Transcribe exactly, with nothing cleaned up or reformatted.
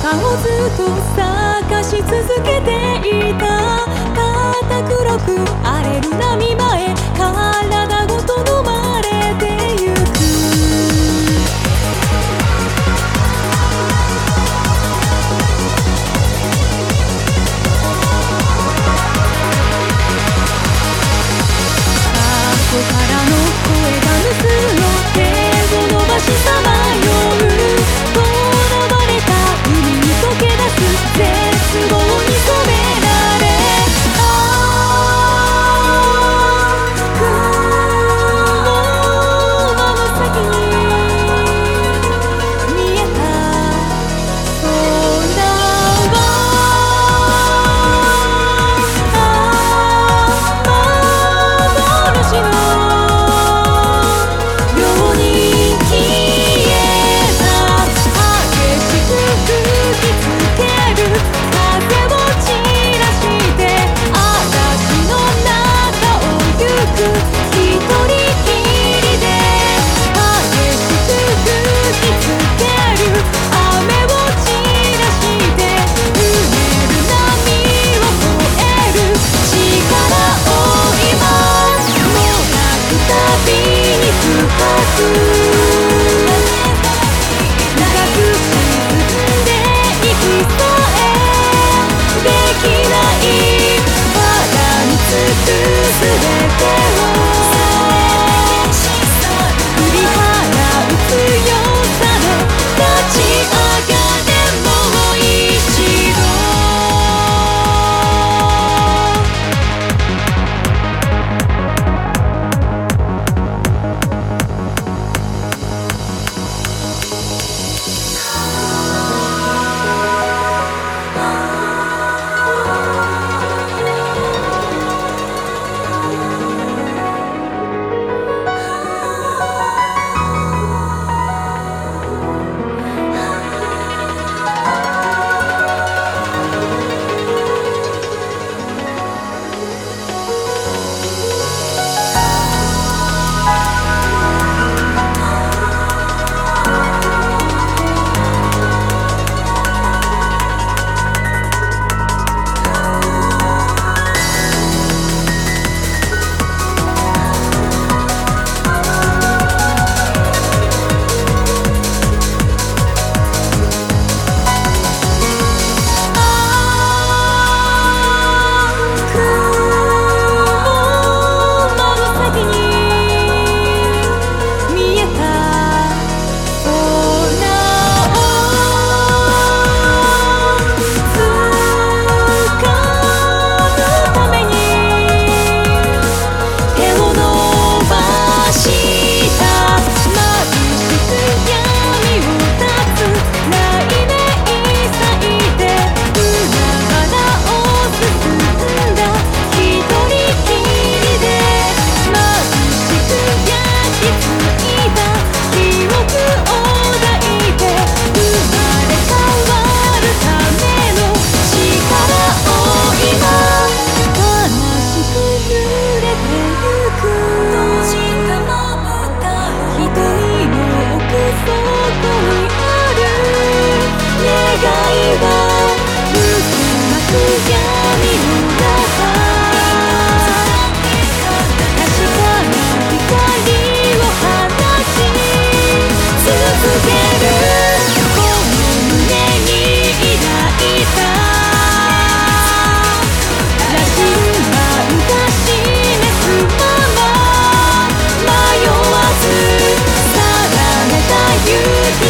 かをずっと探し続けていた。堅黒く荒れる波前、体ごと飲まれてゆく。ここからの声が盗むの、手を伸ばしさまよう。とらわれた海に溶け出す絶望に染められ、ああ雲の先に見えた空は、ああ幻のように消えた。激しく吹きつける風を散らして、嵐の中を行く一人きりで。激しく吹きつける雨を散らして、うねる波を越える力を今もがくたびに深く長く沈んでいきさえできない。まだ見つくすべてを振り払う強さで立ち上がれ、もう一度。勇気